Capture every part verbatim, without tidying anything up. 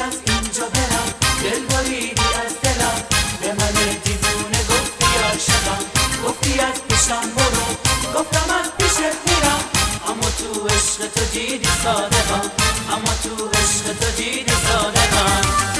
از اینجا برم، دل بریدی از دلم، به من دیوونه گفتی عاشقم، گفتی از پیشم برو، گفتم از پیشت میرم، اما تو عشق تو دیدی صادقم، اما تو عشق تو دیدی صادقم.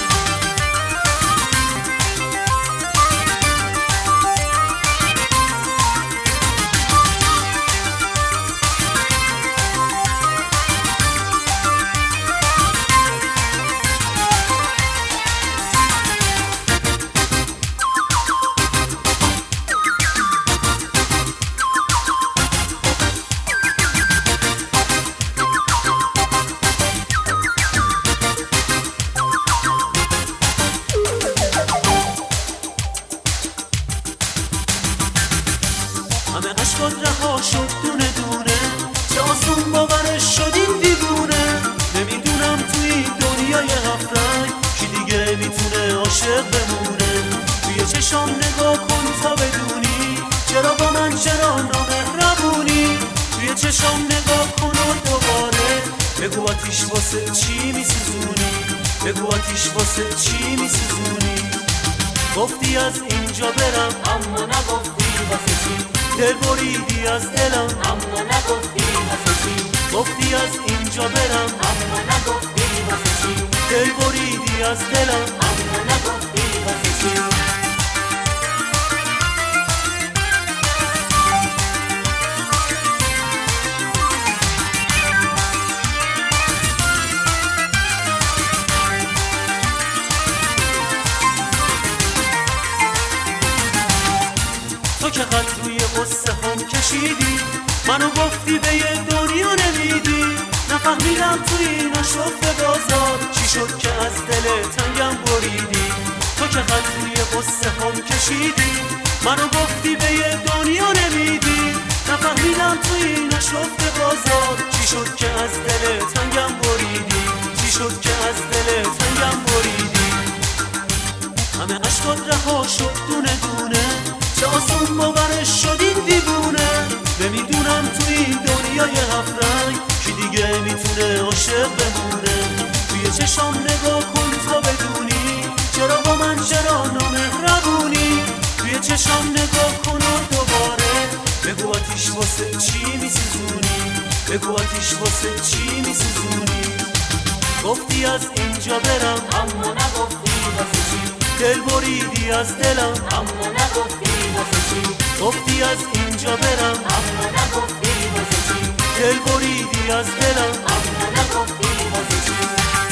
همه عشقات رها شد دونه دونه، چه آسون باورش شدیم دیوونه. نمیدونم توی این دنیای هفت رنگ کی دیگه میتونه عاشق بمونه. توی چشام نگاه کن تا بدونی چرا با من چرا نامهربونی. توی چشام نگاه کن و دوباره بگو آتیش واسه چی میسوزونی، بگو آتیش واسه چی میسوزونی. گفتی از اینجا برم اما نگفتی واسه چی، دل بریدی از دلم اما نگفتی واسه چی. گفتی از اینجا برم اما نگفتی واسه چی، دل بریدی از دلم اما نگفتی واسه چی. تو که خط روی قصه هم کشیدی، منو گفتی به یه دنیا نمیدی. نفهمیدم توی این آشفت بازار چی شد که از دل تنگم بریدی. تو که خط روی قصه هم کشیدی، منو گفتی به یه دنیا نمیدی. نفهمیدم توی این آشفت بازار چی شد که از دل تنگم بریدی، چی شد که از دل تنگم بریدی. همه عشقات رها شد دونه دونه، چه آسون باورش شدیم دیوونه. نمیدونم توی این دنیای هفت رنگ کی دیگه میتونه عاشق بمونه. توی چشام نگاه کن تا بدونی چرا با من چرا نامهربونی. توی چشام نگاه کن و دوباره بگو آتیش واسه چی میسوزونی، بگو آتیش واسه چی میسوزونی. گفتی از اینجا برم اما نگفتی واسه چی، دل بریدی از دلم اما نگفتی واسه چی. گفتی از اینجا برم اما نگفتی واسه چی، دل بریدی از دلم اما نگفتی واسه چی.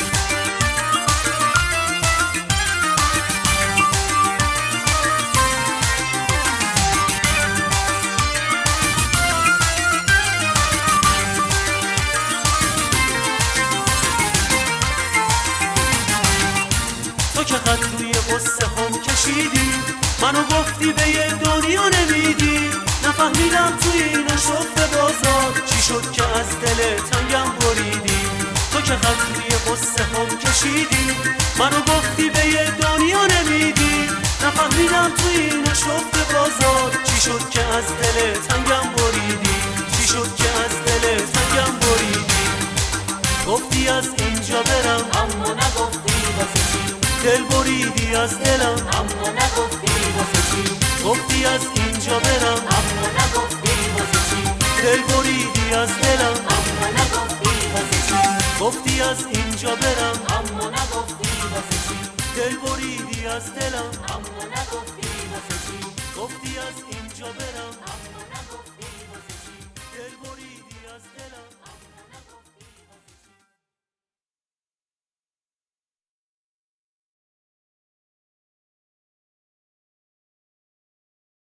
تو که خط روی قصه هم کشیدی، منو گفتی به یه دنیا نمیدی. نفهمیدم توی این آشفت بازار چی شد که از دل تنگم بریدی. تو که خط روی قصه هم کشیدی، منو گفتی به یه دنیا نمیدی. نفهمیدم توی این آشفت بازار چی شد که از دل تنگم بریدی، چی شد که از دل تنگم بریدی. گفتی از اینجا برم اما نگفتی واسه چی، دل بریدی از دلم اما نگفتی واسه چی. گفتی از اینجا برم اما نگفتی واسه چی، دل بریدی از دلم اما نگفتی واسه چی. گفتی از اینجا برم اما نگفتی واسه چی، دل بریدی از دلم اما نگفتی واسه چی. گفتی از اینجا برم اما